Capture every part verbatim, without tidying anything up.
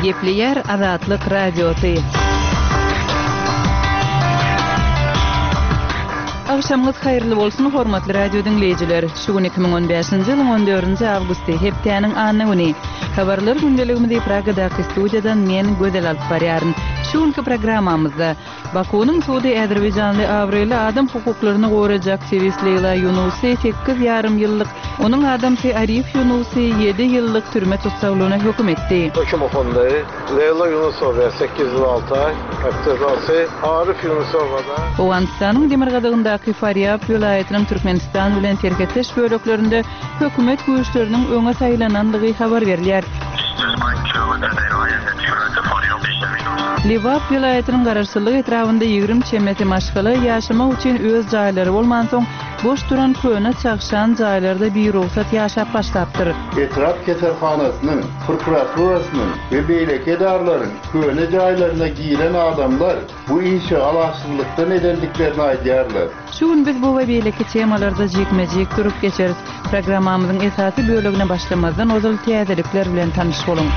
Gepleyer Azatlyk Radiosu. Akşamınız hayırlı bolsun hormatly radio dinleyijiler. Şu gün iki bin on beşinji ýylyň on dördünji awgusty hepdeniň anyny güni. Habarlar gündeligimizi Pragadaky studiýadan men Gödel alyp barýaryn. Şu günki programmamyzda Bakunyň Suudi Azerbaýjanly awrely adam hukuklaryny gorajak Sevis Leyla Yunusy sekiz ýarym ýyllyk, onuň adamsy Arif Yunusy ýedi ýyllyk türme tutsaglygyna hökm etdi. Hökm okundy. Leyla Yunusowa sekiz ýyl alty ay, Abdulrasy Arif Yunusowa da Owganistanyň Demirgadagyndaky Faryab vilayatynyň Türkmenistan bilen terketeş böleklerinde hökümet güýçleriniň öňe saýlananlygy habar berilýär. Livap vilayatynyň garaşsylygy etrafynda ýigrim çemeti maşgala ýaşamak üçin öz jaýlary bolman soň boş duran köne çakşan jaýlarda bir ruhsat ýaşap başlapdyr. Etraf keserhanasynyň, prokuraturasynyň we beýleki edarlaryň köne jaýlaryna giren adamlar bu işe alaçsızlykdan edendiklerini aýdýarlar. Şu gün biz bu we beýleki temalarda jekmejek durup geçeriz. Programmamyzyň esasy bölegine başlamazdan ozal täzelikler bilen tanyş bolun.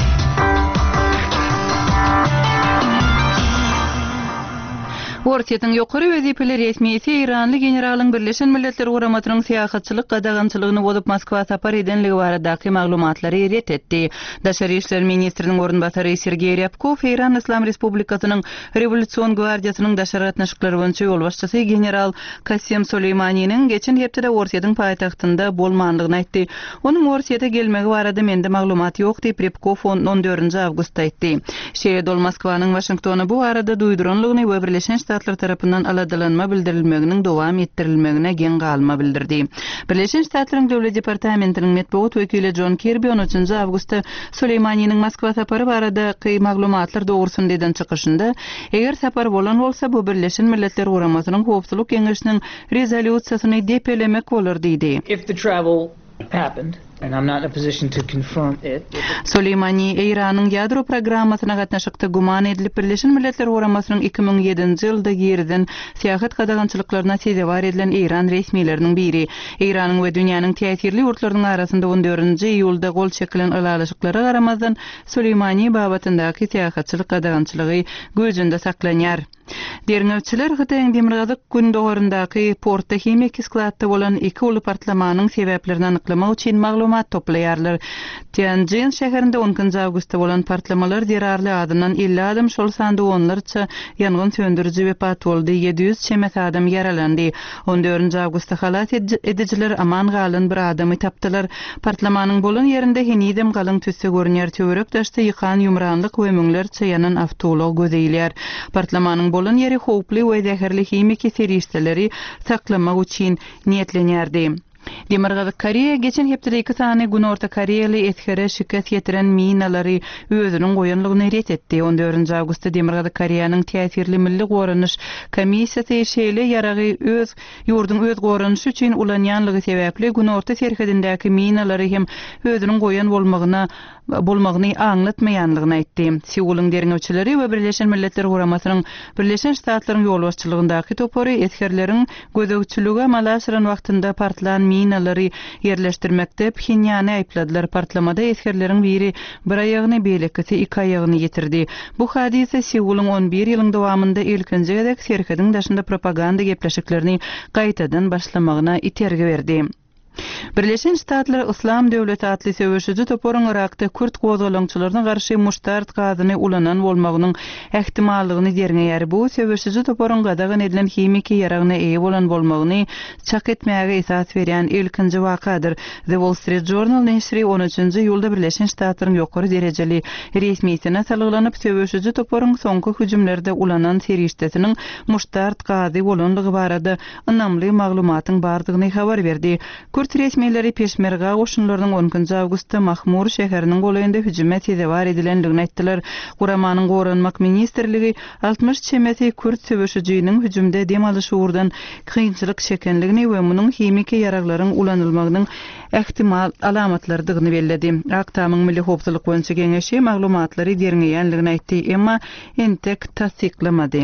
Ortiýetiň ýokary wezipeli resmiýeti İranly generalyň Birleşen Milletler Guramatynyň syýasatçylyk gadagançylygyny bolup Moskwa sapar edenligi baradaky maglumatlary ret etdi. Daşary işler ministriniň orunbasary Sergey Ryabkov İran Islam Respublikasynyň Rewolýusiýon gwardiýasynyň daşary gatnaşyklary boýunça ýolbaşçysy general Kasem Soleymanyň geçen hepde Ortiýetiň paýtagtynda bolmanlygyny aýtdy. Onuň Ortiýete gelmegi barada mende maglumat ýok diýip Ryabkov on dördünji awgustda aýtdy. Şeýle dol Moskwanyň Washingtony bu arada duýduranlygyny we Birleşen Ştatlar tarapyndan aladalanma bildirilmeginiň dowam etdirilmegine gen galma bildirdi. Birleşen Ştatlaryň Döwlet Departamentiniň metbuat wekili John Kirby on üçünji awgustda Soleymanyň Moskwa sapary barada kıy maglumatlar dogrusyny deden çykyşynda eger sapar bolan bolsa bu Birleşen Milletler Guramatynyň Howpsuzlyk Keňeşiniň rezolýusiýasyny depelemek bolar diýdi. If the travel happened, and I'm not in a position to confirm it. Soleymani Iranyň ýadro programmasyna gatnaşykda guman edilip Birleşen Milletler Guramasynyň iki bin ýedinji ýylda girden syýasat gadagançylyklaryna sezebar edilen İran resmiýetleriniň biri. Iranyň we dünýäniň täsirli ýurtlarynyň arasynda on dördünji ýylda gol çekilen alalaşyklary garamazdan Soleymani babatyndaky syýasatçylyk gadagançylygy gözünde saklanýar. Derňewçiler Hytaýyň Demirgazyk gün dogorundaky portda hemik skladda bolan iki uly partlamanyň sebäplerini anyklamak üçin maglumat toplaýarlar. Tianjin şäherinde onunji awgustda bolan partlamalar derarly adından elli adam şol sandy onlarça ýangyn söndüriji we patoldy ýedi ýüz çemet adam ýaralandy. on dördünji awgustda halat edijiler aman galan bir adamy tapdylar. Partlamanyň bolan ýerinde henidem galyň tüsse görünýär töwerek daşda ýykan ýumranlyk we müňlerçe ýanan awtolog gözeýilýär. Partlamanyň bolan ýeri howply we zäherli hemik serişdeleri saklamak üçin niýetlenýärdi. Demirgazyk Koreýa geçen hepde iki sany gün Orta Koreýaly ethere şikat ýetiren minalary özüniň goýanlygyny ret etdi. on dördünji awgustda Demirgazyk Koreýanyň täsirli milli goranyş komissiýasy şeýle ýaragy öz ýurdun öz goranyşy üçin ulanýanlygy sebäpli gün Orta serhedindäki minalary hem özüniň goýan bolmagyna bolmagyny aňlatmaýanlygyny aýtdy. Sewulyň derňewçileri we Birleşen Milletler Guramasynyň Birleşen Ştatlaryň ýolbaşçylygyndaky topary etherleriň gözegçiligi malaşyran wagtynda partlan minalary yerleşdirmekde Pxenýany aýpladylar. Partlamada etherleriň biri bir aýagyny beýlekisi iki aýagyny ýetirdi. Bu hadise Sewulyň on bir ýylyň dowamında ilkinji gedek serhediň daşynda propaganda gepleşiklerini gaýtadan başlamagyna itergi berdi. Birleşen Ştatlar Islam Döwleti atly söwüşüji toporyň Irakda Kürt gozgalaňçylaryna garşy muştart gazyny ulanan bolmagynyň ähtimallygyny derňeýär. Bu söwüşüji toporyň gadagan edilen hemiki ýaragyna eýe bolan bolmagyny çak etmäge esas berýän ilkinji wakadyr. The Wall Street Journal näşri on üçünji ýylda Birleşen Ştatlaryň ýokary derejeli resmiýetine salgylanyp söwüşüji toporyň soňky hüjümlerde ulanan serişdesiniň muştart gazy bolanlygy barada ynamly maglumatyň bardygyny habar berdi. Kürt resmiýetleri Peşmerga goşunlarynyň onunji awgustda Mahmur şäheriniň goýunda hüjüme sezebar edilenligini aýtdylar. Guramanyň goranmak ministrligi altmış çemeti Kürt söwüşüjiniň hüjümde dem alyşy urdan kynçylyk çekenligini we munyň hemiki ýaraklaryň ulanylmagynyň ähtimal alamatlaryny bellädi. Aktamyň Milli Howpsuzlyk boýunça Keňeşi maglumatlary derňeýänligini aýtdy, emma entek tasdiklamady.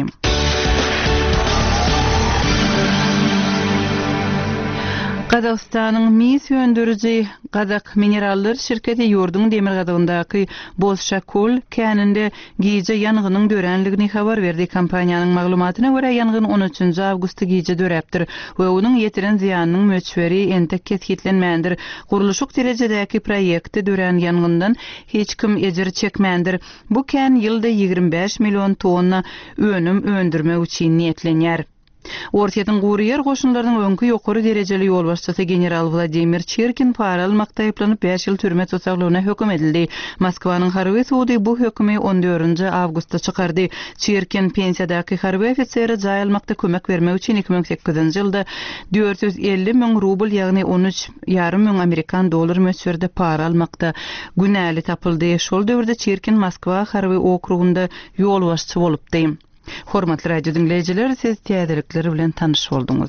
Qazaqstanyň mis söndürüji Qazaq Minerallar şirketi Ýurdun demir gadagyndaky Bozşakol käninde giýje ýanygynyň dörenligini habar berdi. Kompaniýanyň maglumatyna görä ýangyn on üçinji awgustda giýje döräpdir we onuň ýetiren ziýanynyň möçberi entek ketgitlenmändir. Guruluşyk derejedäki proýekti dören ýangyndan hiç kim ejir çekmändir. Bu kän ýylda ýigirme beş million tonna önüm öndürmek üçin niýetlenýär. Ortadan Guriyer goşunlarynyň öňkü ýokary derejeli ýol başçysy general Vladimir Chirkin para almakda aýplanyp beş ýyl türme tutsaklaryna hökm edildi. Moskwanyň harby sudy bu hökmi on dördünji awgustda çykardy. Chirkin pensiýadaky harby ofiseri jaý almakda kömek bermek üçin iki ming sekizinji ýylda dört yüz elli ming rubl ýagny on üç ýarym ming amerikan dollar möçberde para almakda günäli tapyldy. Şol döwürde Chirkin Moskwa harby okrugunda ýol başçy bolupdy. Hormatly radio dinleyijiler, siz täzelikleri bilen tanış bolduňuz.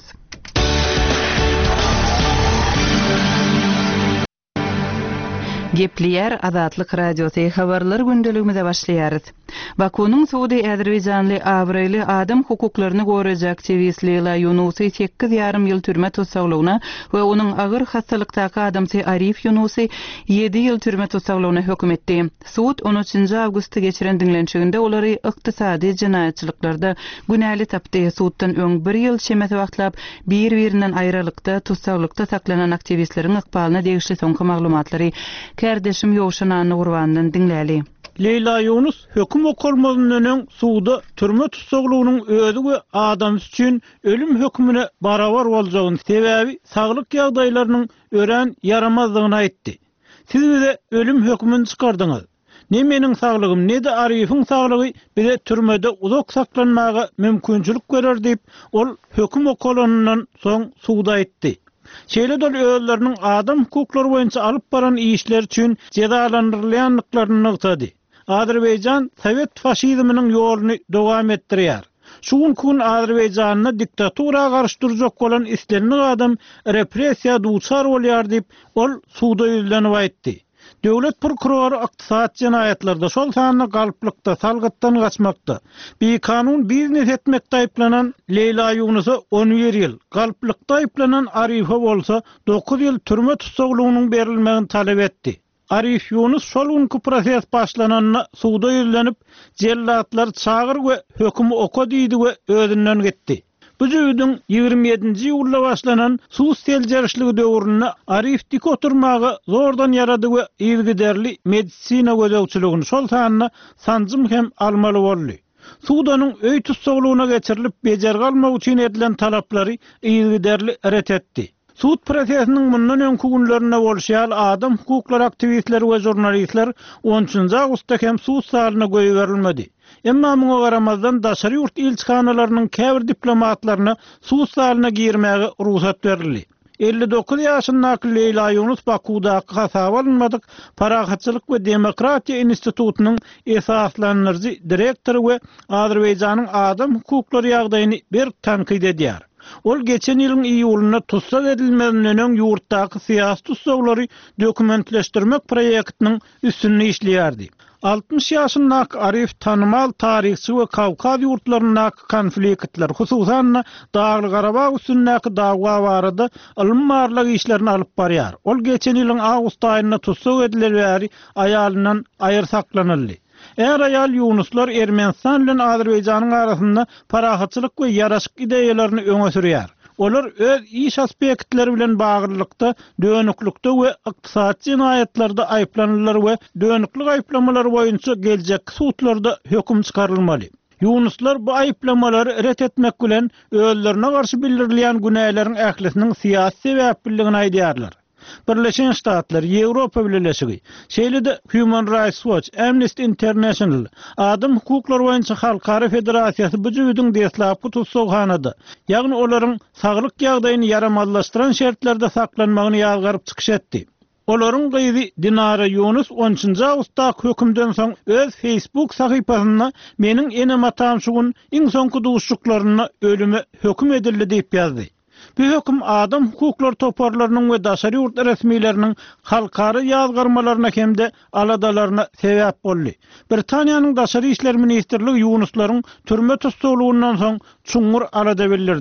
Gepleýär Azatlyk radiosy habarlar gündeligimize başlaýarys. Bakunyň Suudi Azerbaýjanly Abrayly adam hukuklaryny gorajak aktiwist Leyla Yunusy sekiz ýarym ýyl türme tutsaglygyna we onuň agyr hastalykdaky adamsy Arif Yunusy ýedi ýyl türme tutsaglygyna hökm etdi. Suud on üçinji awgustda geçiren diňlenşiginde olary ykdysady jinaýatçylyklarda günäli tapdy. Suuddan öň bir ýyl şemet wagtlap bir-birinden aýralykda tutsaglykda saklanan aktiwistleriň ykbalyna degişli soňky maglumatlary Kardeşim Ýowşanany gurbandan dinläli. Leyla Yunus höküm okulmagynyň suuda türme tutsaglygynyň özü we adam üçin ölüm hökmüne barabar boljagyny sebäbi saglyk ýagdaýlarynyň ören yaramazlygyny aýtdy. Siz bize ölüm hökmüni çykardyňyz. Ne meniň saglygym, ne de Arifiň saglygy bize türmede uzak saklanmaga mümkinçilik berer diýip ol höküm okulanynyň soň suuda aýtdy. Şeýle dol öýlerini adam hukuklary boýunça alyp baran işler üçin cezalandyrylýanlyklaryny nykdy. Azerbaýjan Sowet faşizminiň ýoluny dowam etdirýär. Şuň gün Azerbaýjanyny diktaturaga garşdyrjak bolan islenli adam repressiýa duçar bolýar diýip ol suuda ýüzlenip aýtdy. Döwlet prokurory ykdysat jinaýatlarda şol sanyny galyplykda salgytdan gaçmakda bir kanun biznes etmekde aýplanan Leyla Yunusy on bir ýyl, galyplykda aýplanan Arifa bolsa dokuz ýyl türme tutsaglygynyň berilmegini talep etdi. Arif Yunus şol günkü proses başlananyna suuda ýüzlenip jellatlar çagyr we höküm oka diýdi we özünden getdi. Bu ýylyň ýigirme ýedinji ýylda başlanan suud seljerişligi döwründe Arif dik oturmagy zordan ýarady we ýygyderli medisina gözegçiligini şol sanyna sanjym hem almaly boldy. Suudanyň öý tutsaglygyna geçirilip bejer galmak üçin edilen talaplary ýygyderli ret etdi. Suud prosesiniň mundan öňkü günlerine bolşýar adam hukuklary aktivistleri we jurnalistler on üçinji awgustda hem suud salyna goýup berilmedi. Emma muňa garamazdan daşary ýurt elçihanalarynyň käbir diplomatlaryna suud salyna girmäge ruhsat berildi. elli dokuz ýaşyndaky Leyla Yunus Bakudaky hasaba alınmadyk Parahatçylyk we Demokratiýa institutunyň esaslanýarjy direktory we Azerbaýjanyň adam hukuklary ýagdaýyny bir tankyd edýär. Ol geçen ýylyň iýulyna tutsag edilmeden öň ýurtdaky syýasy tutsaglary dokumentleşdirmek proýektiniň üstünde işleýärdi. altmış ýaşyndaky Arif tanymal taryhçy we Kawkaz ýurtlaryndaky konfliktler, hususan Dağly Garabag üstündäki dagwa barada alymmarlyk işlerini alyp barýar. Ol geçen ýylyň awgust aýyna tutsag edilen aýalyndan aýyr saklanyldy. Eğer ayal Yunuslar Ermenistan bilen Azerbaýjanyň arasynda parahatçylyk we ýaraşyk ideýalaryny öňe sürýär. Olar öz iş aspektleri bilen bagyrlykda, dönüklükde we ykdysat jinaýatlarda aýplanýarlar we dönüklik aýplamalar boýunça geljek suudlarda höküm çykarylmaly. Yunuslar bu aýplamalary ret etmek bilen özlerine garşy bildirilýän günälerin ählisiniň syýasy sebäpligini aýdýarlar. Birleşen Ştatlar, Ýewropa Birleşigi, şeýle-de Human Rights Watch, Amnesty International, Adam hukuklary boýunça halkara federasiýasy bu jüýüdiň deslapky tutsaghanada, ýagny olaryň saglyk ýagdaýyny yaramazlaşdyran şertlerde saklanmagyny ýazgaryp çykyş etdi. Olaryň gyzy Dinara Yunus on üçinji awgustdaky hökümden soň öz Facebook sahypasyna meniň enem atam şu gün iň soňky duşuklaryna ölüme höküm edildi diýip ýazdy. Bu höküm adam hukuklar toparlarynyň we daşary ýurt resmiýetleriniň halkary ýazgarmalaryna hemde aladalaryna sebäp boldy. Britaniýanyň daşary işler ministrligi Yunuslaryň türme tutsaglygynyň soň çuňur alada bildirdi.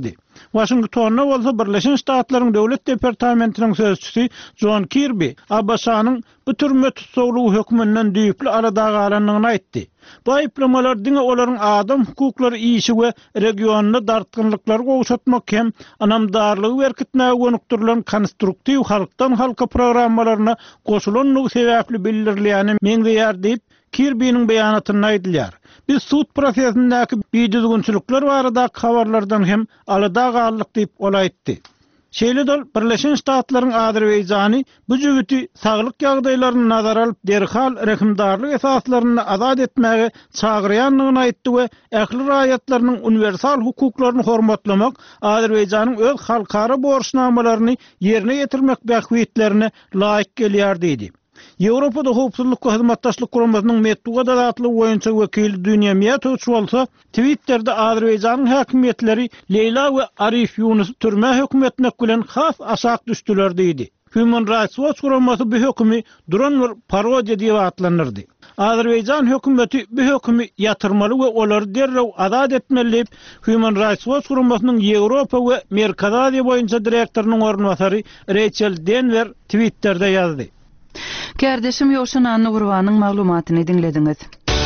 Washingtonna bolsa Birleşen Ştatlaryň Döwlet Departamentiniň sözçüsi John Kirby Abbasanyň bu türme tutsaglygy hökmünden düýpli arada galanlygyny aýtdy. Bu aýplamalar diňe olaryň adam hukuklary işi we regionda dartgynlyklar gowşatmak hem anamdarlygy berkitmäge gönükdirilen konstruktiw halkdan halka programmalaryna goşulanlygy sebäpli bildirilýäni meňde ýar diýip Kirby'nin beýanatyny aýdylýar. Biz sud prosesindäki biýdüzgünçilikler barada habarlardan hem alada gallyk diýip olaýtdy. Şeýledol Birleşen Ştatlaryň Azerbaýjany bu jügüti saglyk ýagdaýlaryny nazara alyp derhal rekimdarlyk esaslaryny azad etmäge çagyrýanlygyny aýtdy we ähli raýatlarynyň universal hukuklaryny hormatlamak Azerbaýjanyň öz halkara borçnamalaryny ýerine ýetirmek bähwitlerini laýyk gelýär diýdi. Ýewropada howpsuzlyk we hyzmatdaşlyk guramasynyň metduga dadatly oýunçy wekili Dünya Miýatow bolsa Twitter'de Azerbaýjanyň häkimetleri Leyla we Arif Yunus türme hökümetine bilen has aşak düşdiler diýdi. Human Rights Watch guramasy bu hökümi duran bir parodiýa diýip atlanyrdy. Azerbaýjan hökümeti bu hökümi ýatyrmaly we olary derrew azad etmeli diýip Human Rights Watch guramasynyň Ýewropa we Merkez Aziýa boýunça direktorynyň ornwasary Rachel Denver Twitter'de ýazdy. Kardeşim Ýoşan Anny Gurbanyň maglumatyny dinlediňiz.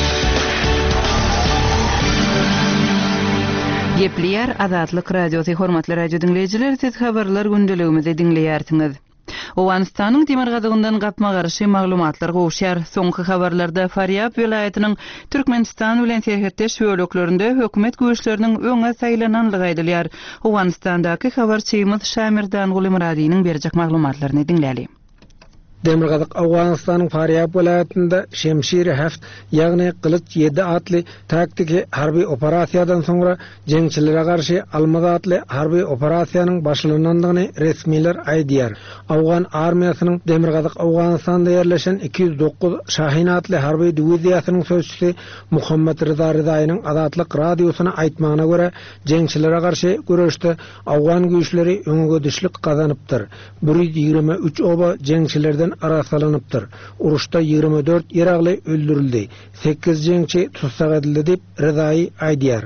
Gepleýär Azatlyk radiosy hormatly radio dinleýijiler, siz habarlar gündeligimizi dinleýärsiňiz. Owganistanyň demir gadygyndan gapma garşy maglumatlar gowşýar. Soňky habarlarda Faryab vilayatynyň Türkmenistan bilen serhetdeş böleklerinde hökümet güýçleriniň öňe saýlananlygy aýdylýar. Owganistandaky habarçymyz Şamirdan Gulimradynyň berjek maglumatlaryny dinläli. Demirgazyk Awganistanyň Faryab vilayatynda Şemşiri Haft, ýagny Kılıç yedi atly taktiki harby operasiýadan soňra jeňçilere garşy Almaz atly harby operasiýanyň başlanandygyny resmiler aýdýar. Awgan armiýasynyň Demirgazyk Awganistanda ýerleşen iki yüz dokuz Şahin atly harby diwiziýasynyň sözçüsi Muhammed Rıza Rızaýynyň Azatlyk radiosyna aýtmagyna görä, jeňçilere garşy görüşde Awgan güýçleri öňe düşlik kazanypdyr. bir yüz ýigirme üç oba jeňçilerden arasalanypdyr. Uruşda ýigirme dört ýeragly öldürildi. sekiz jeňçi tutsak edildi diýip Rızaý aýdýar.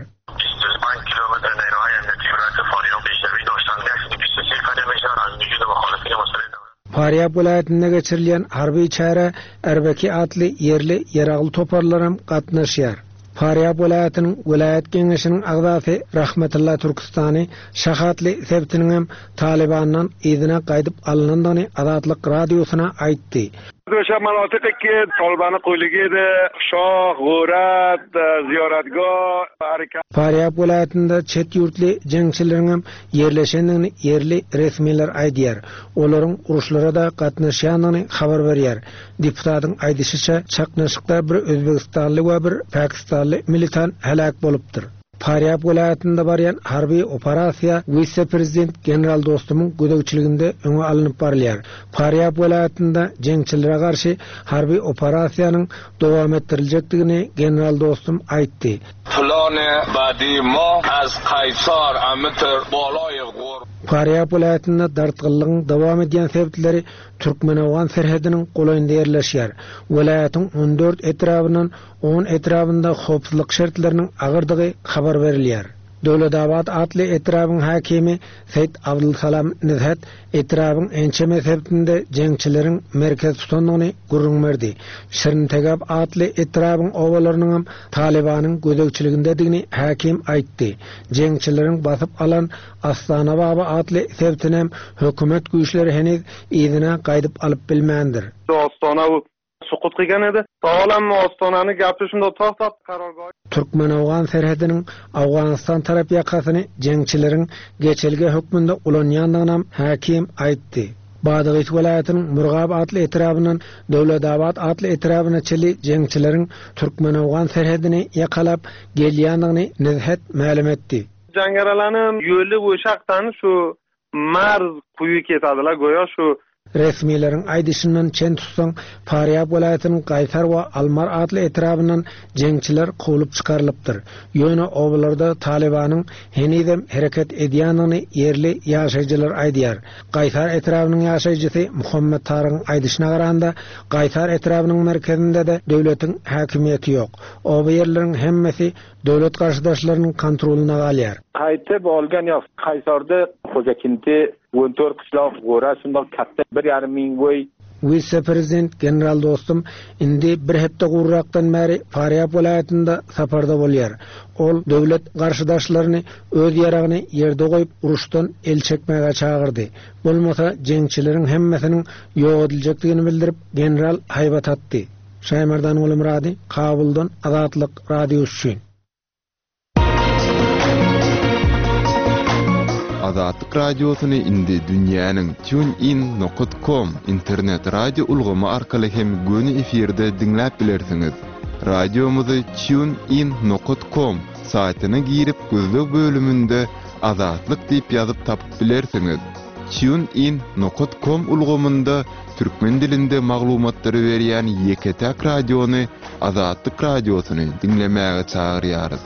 Faryab vilayatynda geçirilýän harby çara Erbeki atly ýerli ýeragly toparlaram gatnaşýar. Faryab vilayatynyň vilayat geňeşiniň agzasy Rahmetullah Türkistany şahatly sebtiniň Talibandan izine gaýdyp alynandygyny Azatlyk radiosyna aýtdy. Döşe manatyky Taliban'a goýulýardy, şah, gorat, ziyaretgah, harekat. Faryab vilayatynda çet ýurtly jeňçileriň ýerleşendigini ýerli resmiler aýdýar. Olaryň uruşlara da gatnaşýanyny habar berýär. Deputatyň aýdýşyça çaknaşykda bir Özbekistanly we bir Pakistanly militan helak bolupdyr. Faryab vilayatynda barýan harby operasiýa vice-prezident general dostumyň gödekçiliginde öňe alynıp barylýar. Faryab vilayatynda jeňçilere garşy harby operasiýanyň dowam etdirilejekdigini general dostum aýtdy. Plany badi ma az Qaysar amitr bolaýyg gor. Faryab vilayatynda dartgynlygyň dowam edýän sebäpleri Türkmen-Awgan serhediniň golaýynda ýerleşýär. Vilayatyň on dört etrabyndan on etrabynda howpsuzlyk şertleriniň agyrdygy habar berilýär. Döwledabad atly etrabyň hakimi Seýid Abdulsalam Nizhat etrabyň ençe mezhebinde jeňçileriň merkez tutanlygyny gurrunmerdi. Şirintegap atly etrabyň owalarynyň Talibanyň gödekçiligindedigini hakim aýtdy. Jeňçileriň basyp alan Astana Baba atly sebtinem hökümet güýçleri heniz izine gaýdyp alyp bilmändir. Astana sukut kılgan edi. Sağlam Astanany gapyşynda taýsap karargaý. Türkmen-Awgan serhediniň Awganistan tarap ýakasyny jeňçileriň geçelge hökmünde ulanýandygyna hakim aýtdy. Badygyç welaýatynyň Murgab atly etrabyndan Döwledabad atly etrabyna çeli jeňçileriň Türkmen-Awgan serhedini ýakalap gelýändigini Nizhat ma'lum etdi. Jangaralanym ýöli goşakdan şu marz kuýy ketadilar, goýa şu Resmilerin aýdyşyndan çen tutsaň, Faryap welaýatynyň Gaýtar we Almar adly etrabyndan jeňçiler goýulyp çykarylypdyr. Ýöne obalarda Talibanyň henidem hereket edýänyny yerli ýaşaýjylar aýdýar. Gaýtar etrabynyň ýaşaýjysy Muhammed Taryň aýdyşyna garanda, Gaýtar etrabynyň merkezinde de döwletiň häkimiýeti ýok. Oba ýerleriň hemmesi döwlet garşydaşlarynyň kontrolyna galýar. Qaytib olgan ýok. Qaysarda Xojakinti on dört kişilik gora şundak katta bir yarım ming boy. Vice-prezident general dostum indi bir hepde gurraktan beri Faryap welaýatynda saparda bolýar. Ol döwlet garşydaşlaryny öz ýaragyny ýerde goýup uruşdan el çekmäge çagyrdy. Bolmasa jeňçileriň hemmesiniň ýok ediljekdigini bildirip general haýbat atdy. Şaýmardan Ulumrady, Kabuldan Azatlyk radiosu üçin. Azatlyk radiosyny indi dünýäniň TuneIn nokta com internet radio ulgamy arkaly hem göni efirde dinläp bilersiňiz. Radiomuzy TuneIn nokta com saýtyna girip gözlük bölümünde Azatlyk diýip ýazyp tapyp bilersiňiz. TuneIn nokta com ulgamynda türkmen dilinde maglumatlary berýän Ýeketäk radiony Azatlyk radiosyny dinlemäge çagyrýarys.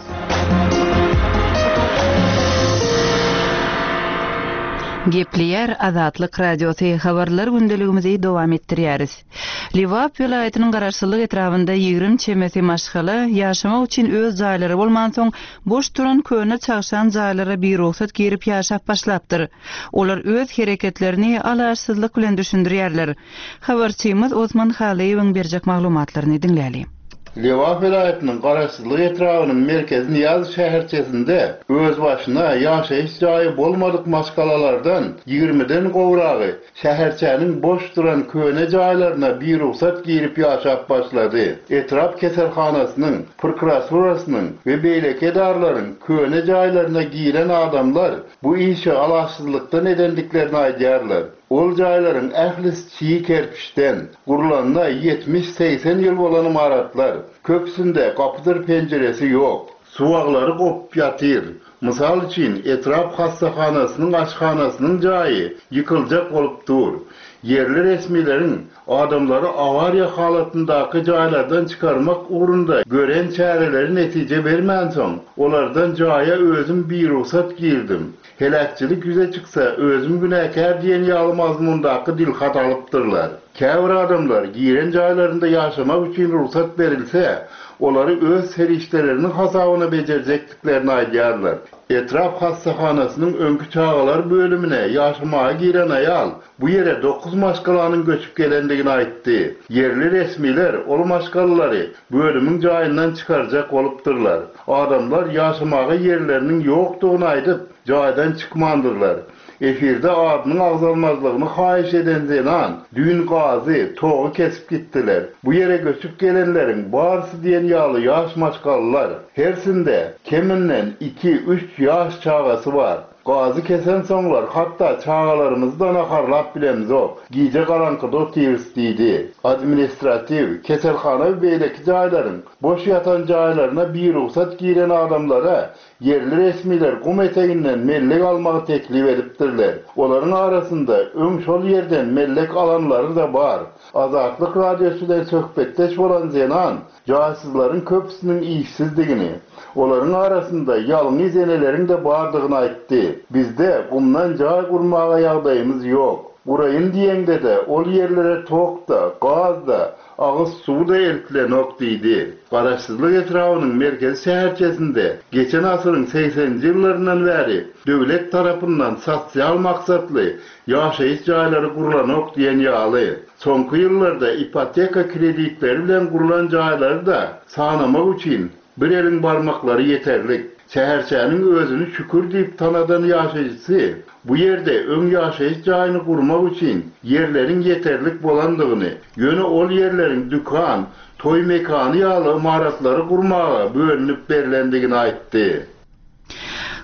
Gepleyer Azatlyk radiosu habarlar gündeligimizi dowam etdirýäris. Liwap welaýatynyň garaşsylyk etrabynda ýigrim çemesi maşgala ýaşamak üçin öz jaýlary bolman soň boş duran köne çagşan jaýlara bir ruhsat gerip ýaşap başlapdyr. Olar öz hereketlerini alarsızlyk bilen düşündirýärler. Habarçymyz Osman Halaýewiň berjek maglumatlaryny dinläli. Liwap welaýatynyň garaşsylyk etrabynyň merkezini ýaz şäherçesinde öz başyna ýaşaýyş jaýy bolmadyk maskalalardan ýigrimiden gowragy şäherçäniň boş duran köne jaýlaryna bir ruhsat girip ýaşap başlady. Etrap keselhanasynyň, prokuraturasynyn we beýleki edarlaryň köne jaýlaryna giren adamlar bu işi alaçsızlykdan edendiklerini aýdýarlar. Ol jaýlaryň ählisi çiğ kerpiçden gurulanyna yetmiş seksen ýyl bolan imaratlar. Köpsünde kapıdır penceresi ýok. Suwaglary gopup ýatyr. Mysal üçin etrap hassahanasynyň aşhanasynyň jaýy ýykyljak bolup dur. Yerli resmilerin adamları avariya halatyndaky jaýlardan çykarmak uğrunda gören çäreleri netije bermän soň olardan jaýa özüm bir ruhsat girdim. Helakçylyk yüze çyksa özüm günäkär diýen ýaly mazmundaky dilhat alypdyrlar. Käbir adamlar giren jaýlarynda ýaşamak üçin ruhsat berilse, olary öz serişleriniň hasabyna bejerjekliklerini aýdýarlar. Etrap hassahanasynyň öňkü çağalar bölümine ýaşamaga giren aýal bu ýere dokuz maşgalanyň göçüp gelendigini aýtdy. Yerli resmiler ol maşgalary bölümiň jaýyndan çykarjak bolupdyrlar. Adamlar ýaşamaga ýerleriniň ýokdugyny aýdyp jaýdan çykmandyrlar. Efirde adynyň agzalmazlygyny haýyş eden zenan, dün gazy, toğu kesip gittiler. Bu yere göçüp gelenleriň barsy diýen ýaly ýaş maşgallar. Hersinde keminden iki üç ýaş çağasy bar. Gazy kesen soňlar hatda çağalarymyzdan aharlap bilemizok. Giýje garankyda otyrsdydy. Administrativ, keselhana we beýleki jaýlaryň boş ýatan jaýlaryna bir ruhsat giren adamlara yerli resmiler gum eteginden mellek almagy teklip edipdirler. Olaryň arasynda öň şol ýerden mellek alanlary da bar. Azatlyk radiosu bilen söhbetdeş bolan zenan, jaýsızlaryň köpüsiniň işsizdigini, olaryň arasynda ýalňy izeneleriň de bardygyny aýtdy. Bizde bundan jaý gurmaga ýagdaýymyz ýok. Gurayın diýende de ol ýerlere tokda, gazda, ağız suda eltlenok diýdi. Garaşsyzlyk etrabynyň merkezi şäherçesinde geçen asyryň seksenji ýyllaryndan bäri döwlet tarapyndan sosial maksatly ýaşaýyş jaýlary gurulanok diýen ýaly. Soňky ýyllarda ipoteka kreditleri bilen gurulan jaýlary da sanamak üçin bir eliň barmaklary ýeterlik. Şäherçäniň özüni şükür diýip tanadan ýaşaýjysy bu ýerde öň ýaşaýyş jaýyny gurmak üçin ýerleriň ýeterlik bolandygyny, ýöne ol ýerleriň dükan, toý mekany ýaly imaratlary gurmaga bölünip berilendigini aýtdy.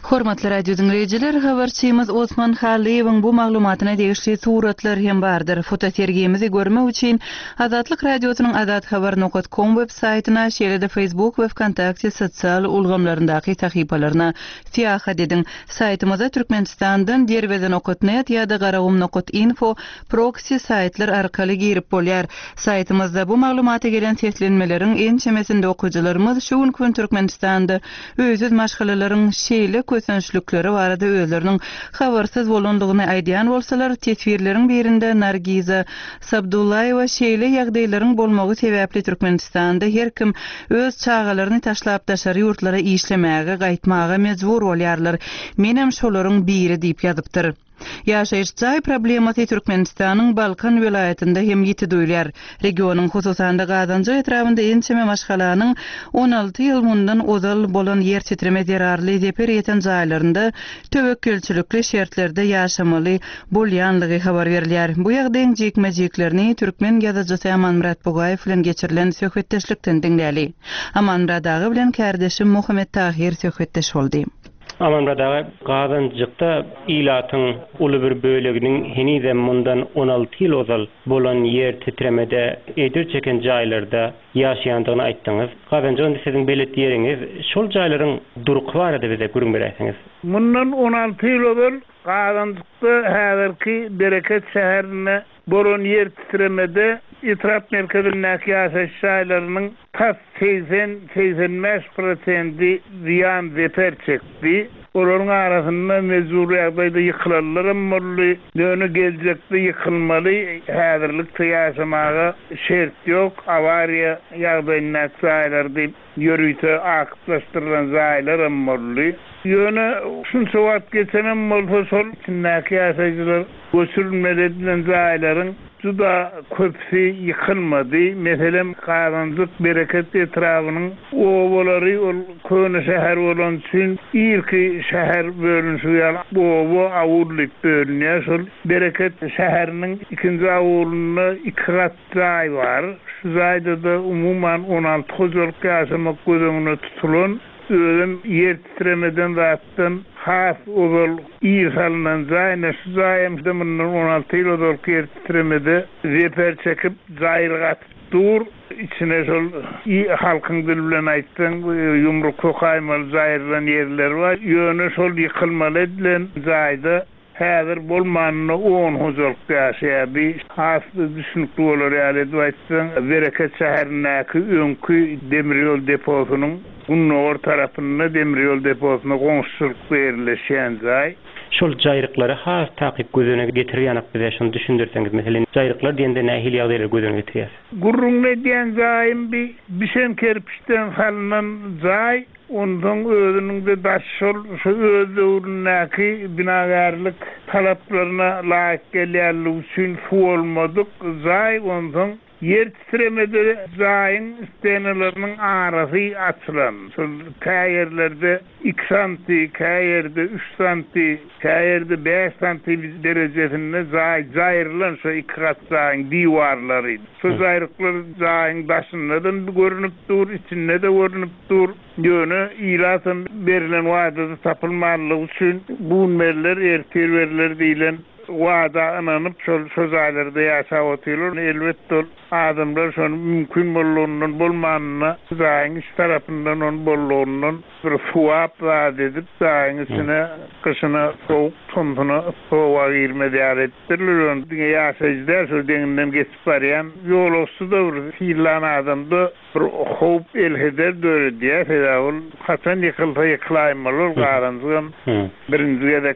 Hormatly radio dinleyijiler, habarçymyz Osman Haliýewiň bu maglumatyna degişli suratlar hem bardyr. Fotosergimizi görmek üçin Azatlyk radiosynyň azat habar nokta com web saýtyna, şeýle-de Facebook we Wkontakte sosial ulgamlaryndaky tahypalaryna siýahat edin. Saýtymyza Türkmenistandan derweden nokta net ýa-da garawum nokta info proxy saýtlar arkaly girip bolýar. Saýtymyzda bu maglumaty gelen seslenmeleriň en çemesinde okuwçylarymyz şu gün Türkmenistanda özüz maşgalalaryň şeýle kösünçlükleri barada özleriniň habarsyz bolandygyny aýdýan bolsalar, tesbirleriň birinde Nargiza Sabdullaýewa şeýle ýagdaýlaryň bolmagy sebäpli Türkmenistanda her kim öz çağalaryny taşlap daşary ýurtlara işlemäge, gaýtmaga mejbur bolýarlar. Menem şolaryň biri diýip ýazypdyr. Ýaşaýyş jaý problemasy Türkmenistanyň Balkan vilayetinde hem ýeti duýlar. Regionyň hususanda Gazanjy etrafynda ençeme maşgalanyň on alty ýyl mundan ozal bolan ýer titreme zerarly zeper ýeten jaýlarynda töwekkülçilikli şertlerde ýaşamaly bolýanlygy habar berilýär. Bu ýagdaýyň jekmejeklerini Türkmen ýazyjysy Amanmurat Bugaýew bilen geçirilen söhbetdeşlikden diňläli. Amanmurat agy bilen kardeşim Muhammed Tahir söhbetdeş boldy. Amanmurat Gazanjykda ilatyň uly bir böleginiň henide mundan on alty ýyl ozal bolan ýer titremede edir çeken jaýlarda ýaşaýandygyny aýtdyňyz. Gazanjyň siziň belet ýeriňiz şol jaýlaryň duruky barada bize görüň berýärsiňiz. Mundan on alty ýyl ozal Gazanjykda häzirki Bereket şäherine bolan ýer titremede İtraf merkezindeki ýaşaýyş jaýlarynyň tas seksen seksen beş prosenti ziyan zeper çekdi. Olaryň arasynda mezur ýagdaýda ýykylanlar boldy, döne geljekde ýykylmaly, häzirlik ýaşamaga şert ýok, awariýa ýagdaýyna jaýlar diýip ýörüýte aklaşdyrylan jaýlar boldy. Ýöne şunça wagt geçenem bolsa şol içindäki ýaşaýjylar göçürülmeden jaýlaryň juda köpsi yıkılmadı. Meselem Gazanjyk Bereket etrafynyň owaları ol köne şäher bolan üçin ilki şäher bölünşi ýaly owa awurlyk bölünýär. Şol Bereket şäheriniň ikinji awulyna iki gat jaý bar. Şu jaýda da umumyň on alty hojalyk ýaşamak gözüňe tutulan ölüm yer titremeden zatdan has ozal iyi salınan zayna şu zayemde mundan on alty ýyl ozal yer titremede zeper çekip zayırgat dur içine şol iyi halkın dili bilen aýtdyň yumruk kokaýmaly zayırlan yerler var. Ýöne şol ýykylmaly edilen zaýda häzir bolmanyny on hojalyk ýaşaýar. Has düşünükli bolar ýaly diýipdiň. Bereket şäherindäki öňkü demir ýol deposynyň Gunnor tarapynda demir ýol deposyna goňşulyk berilýän jaý. Şol jaýryklary has takyp gözüne getirýän bize şunu düşündirseňiz, meselen jaýryklar diýende nähili ýagdaýlar gözüne getirýär. Gurrun diýen jaýym bir bişen kerpiçden salynan jaý, ondan özüniň de daşşol şu öz döwründäki binagarlyk talaplaryna laýyk gelýärligi üçin bolmadyk jaý, ondan yer titremede zayin istenelerinin arası açılan. Kayerlerde iki santi, kayerde üç santi, kayerde beş santi derecesinde zayırlan şu iki kat zayin divarlarıydı. Şu zayırıklar zayin başındadan görünüp dur, içinde de görünüp dur. Yönü ilatın verilen vadada tapılmalı için bunmerler, ertirverler deyilen wada ananyp şol şozaýlarda ýaşap otyrlar. Elbetde adamlar şonu mümkin bolýandan bolmanyna zaýyň iş tarapyndan on bolýandan bir suwap edip zaýyň içine kışyna soğuk tonuna sowa girmedi etdirler. Ýaşaýjylar şol deňinden geçip barýan ýolosy da bir filan adamda bir hop elheder döredýär. Ol haçan ýykylsa ýyklaýmaly garansyň. Birinji ýerde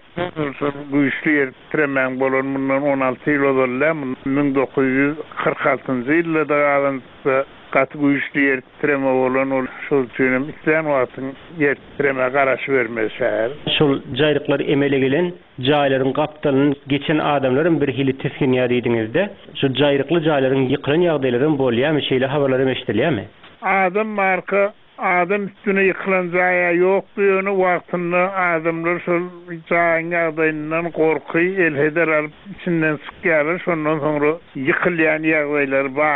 güýçli yer men bolan mundan on alty ýyl ozallar, ming dokuz ýüz kırk altyncy ýylda galansa gaty güýçli yer titreme bolan ol şol üçin isleýän wagtyň yer titreme garaşy bermeşär. Şol jaýryklar emele gelen jaýlaryň gapdalyny geçen adamlaryň bir hili teskinýär diýdiňizde, şu jaýrykly jaýlaryň ýykylan ýagdaýlaryň bolýarmy, şeýle habarlar eşdilýärmi? Adam marka adam üstüne yıkılan zaya yok diyorunu vaktinde adamlar şol zayin ýagdaýyndan korkuy elheder alıp içinden sıkýarlar, şondan sonra yıkılýan ýagdaýlar bar.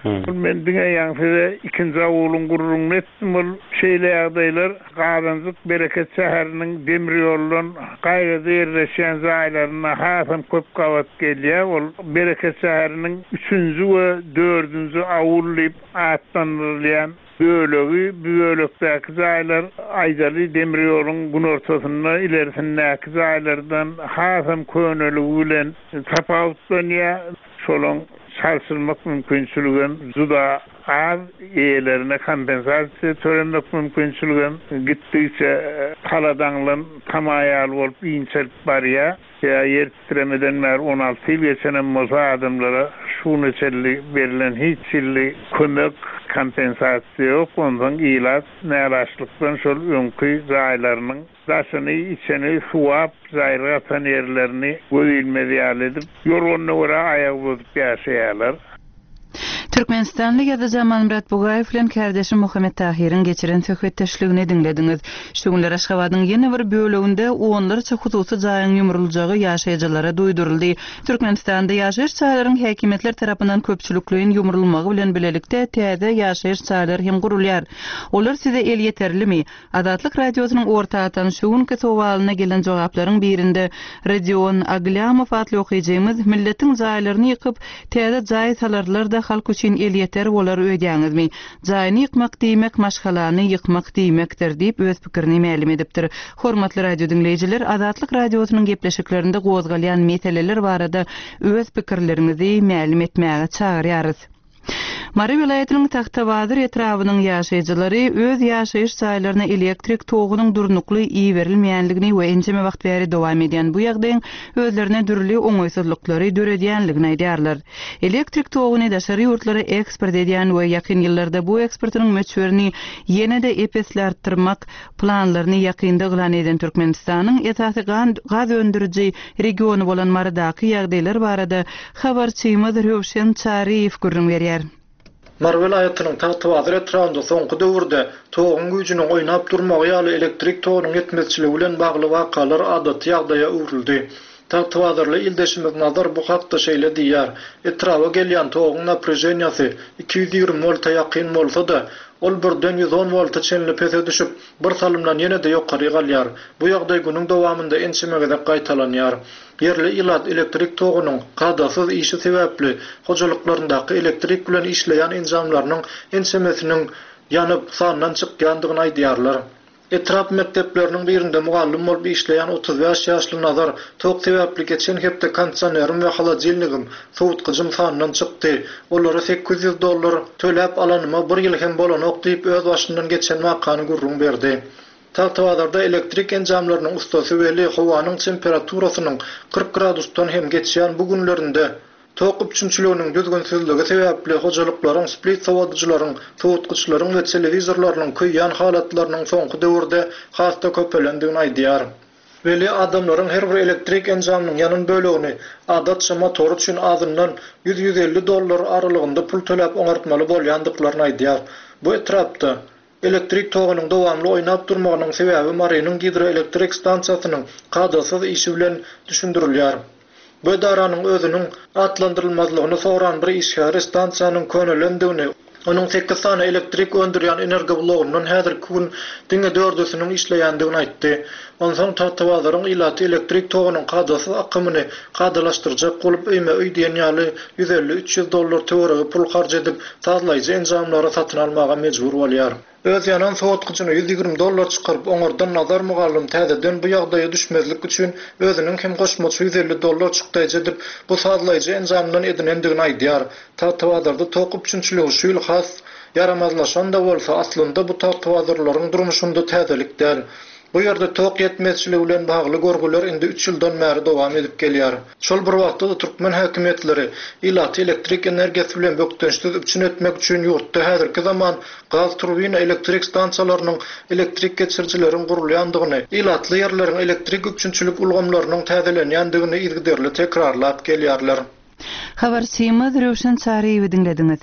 Men diňe ýa-da ikinji awulun gurrun etdim bol şeýle ýagdaýlar Gadanzyk Bereket şäheriniň demir ýolundan gaýra yerleşen zaýlaryna hasam köp gawat gelýär. Ol Bereket şäheriniň üçünji we dördünji awul diýip atlanylýan bölegi, bu bölekdäki zaýlar aýdaly demir ýoluň gün ortasynda ilerisindäki zaýlardan hasam köneligi bilen tapawutlanýar. Şolong salsılmak mümkünçülüğün zuda az eýelerine kompensasiýa töremek mümkünçülüğün gitdikçe kaladanlyn tamaýal bolup iňçelip barýar. Ya yer titremeden mer on alty ýyl geçenen moza adamlara şunu çelli berilen hiç çelli kömek kompensasiýa ýok. Ondan ilaç näraşlykdan şol öňkü zaýlarynyň daşyny içeni suwap zaýra atan yerlerini göýülmedi ýaledip ýoluna görä aýag bozup ýaşaýarlar. Türkmenistanly ýazgy Murat Bugaýew bilen kardeşi Muhammed Tahiriň geçiren söhbetdeşligini dinlediňiz. Şu günler Aşgabatyň ýene bir böleginde onlarça hususy jaýyň ýumruljagy ýaşaýjylara duýduruldy. Türkmenistanda ýaşaýyş çaýlaryň häkimetler tarapyndan köpçülikligiň ýumrulmagy bilen bilelikde täze ýaşaýyş çaýlary hem gurulýar. Olar size el ýeterlimi? Adatlyk radiosynyň ortadan şu günki sowalyna gelen jogaplaryň birinde Redion Aglamow atly okyjymyz milletiň jaýlaryny ýykyp täze jaý salarlarda halk üçin el ýeter bolar öýdäňizmi? Jaýny ýykmak diýmek maşgalany ýykmak diýmekdir diýip öz pikirini mälim edipdir. Hormatly radio dinleýijiler, Adatlyk radiosynyň gepleşiklerinde gozgalýan meseleler barada öz pikirlerinizi mälim etmäge çagyrýarys. Mary vilayatynyň Taxtawadyr etrawynyň ýaşaýjylary öz ýaşaýyş çaýlaryna elektrik togunyň durnukly iý berilmeýänligini we enjeme wagt bäri dowam edýän bu ýagdaýyň özlerine dürli oňaýsızlyklary döredýänligini aýdýarlar. Elektrik toguny daşary ýurtlara eksport edýän we ýakyn ýyllarda bu eksportynyň möçberini ýene-de epesle artdyrmak planlaryny ýakynda glan eden Türkmenistanyň esasy gaz öndüriji regiony bolan Maradaky ýagdaýlar barada habarçymyz Röwşen Çariýew görüň berýär. Mar vilayatynyň Taxtawadyr etrawynda soňky döwürde togun güýjüniň oýnap durmagy ýaly elektrik togunyň ýetmezçiligi bilen bagly wakalar adat ýagdaýa uwruldy. Taxtawadyrly ildeşimiz Nazar bu hakda şeýle diýär. Etrawa gelýän togun naprejeniýasy iki ýüz ýigirme volta ýakyn bolsa-da, ol birden ýüz on volta çenli pese düşüp, bir salymdan ýene-de ýokary galýar. Bu ýagdaý günüň dowamında ençemegede gaýtalanýar. Yerli ilat elektrik togunyň gadasyz işi sebäpli hojalyklaryndaki elektrik bilen işleýän enjamlarynyň ençemesiniň ýanyp sandan çykýandygyny aýdýarlar. Etrap mektepleriniň birinde mugallim bolup işleýän otuz beş ýaşly Nazar tok sebäpli geçen hepde konditsionerim we halajylnygym, sowutgyjym sandan çykdy. Olara sekiz ýüz dollar töläp alanyma bir ýyl hem bolanok diýip öz başyndan geçen wakany gurrun berdi. Taxtawadarda elektrik enjamlarynyň ustasy weli howanyň temperaturasynyň kırk gradusdan hem geçýän bu günlerinde tok üçünçiliginiň düzgünsizligi sebäpli hojalyklaryň, split sowadyjylaryň, sowutgyçylaryň we telewizorlarynyň köýýän halatlarynyň soňky döwürde hasta köpelendigini aýdýar. Weli adamlaryň her bir elektrik enjamynyň ýanyn bölegini adatça motor üçin azyndan yüz yüz elli dollar aralygynda pul töläp oňartmaly bolýandyklaryny aýdýar. Bu etrapda elektrik togunyň dowamly oýnap durmagynyň sebäbi Marynyň hidroelektrik stansiýasynyň gadasyz işi bilen düşündirilýär. Bu daranyň özüniň atlandyrylmazlygyny soran bir işgär stansiýanyň könelendigini, onun sekiz tane elektrik öndürýän energi blogundan häzirki gün diňe dördüsiniň işleýändigini aýtdy. Ondan Taxtawadyryň ilaty elektrik togunyň gadasyz akymyny gadalaşdyrjak bolup öýme öýdýän ýaly yüz elli üç yüz dollar töweregi pul harç edip tazlaýjy enjamlary satyn almaga mejbur bolýar. Öz ýanan sowutgyjyny yüz ýigirme dollar çykaryp oňardan Nazar mugallim täzeden bu ýagdaýa düşmezlik üçin özüniň hem goşmaçy yüz elli dollar çykdaýjy edip bu tazlaýjy enjamdan edinendigini aýdýar. Taxtawadyrda tok üçünçiligi şu ýyl has yaramazlaşan da bolsa aslynda bu taxtawazyrlaryň durmuşynda täzelik däl. Bu ýerde tok ýetmezçiligi bilen bagly gorgular indi üç ýyldan bäri dowam edip gelýär. Şol bir wagtda Türkmen häkimetleri ilaty elektrik energiýasy bilen bökdençsiz üçin etmek üçin ýurtda häzirki zaman gaz turbina elektrik stansiýalarynyň elektrik geçirjileriň gurulýandygyny, ilatly ýerleriň elektrik üçünçilik ulgamlarynyň täzelenýändigini ilgiderli tekrarlap gelýärler. Habarçymyz Röwşen Çariýew dinlediňiz.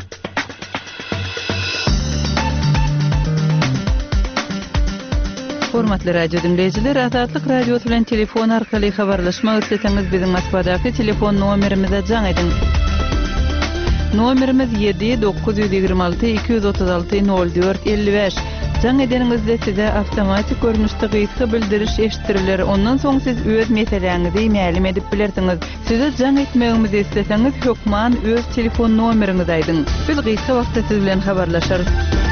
Hormatly radio dinleyijiler, Adatlyk radiosu bilen telefon arkaly habarlaşmak isleseňiz biziň Moskvadaky telefon nomerimize jaň edin. Nomerimiz yedi dokuz yigirme altı iki yüz otuz altı nol dört elli beş. Jaň edeningizde size awtomatik görnüşde gysga bildiriş eşitiriler. Ondan soň siz öz meseleňizi ma'lum edip bilersiňiz. Size jaň etmegiňizi isteseňiz hökman öz telefon nomeriňizi aýdyň. Biz gysga wagtda siz bilen habarlaşarys.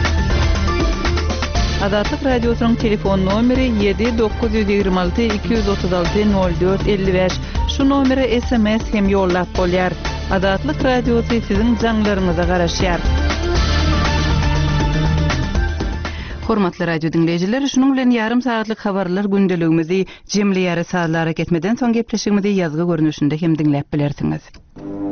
Azatlyk radiosynyň telefon nomeri yedi dokuz yigirme altı iki yüz otuz altı nol dört elli beş. Şu nomere S M S hem ýollap bolýar. Azatlyk radiosy siziň jaňlaryňyza garaşýar. Hormatly radio dinleyijiler, şunun bilen yarım saatlyk habarlar gündeligimizi jemli ýary saatlara ketmeden soň gepleşigimizi ýazgy görnüşinde hem dinläp bilersiňiz.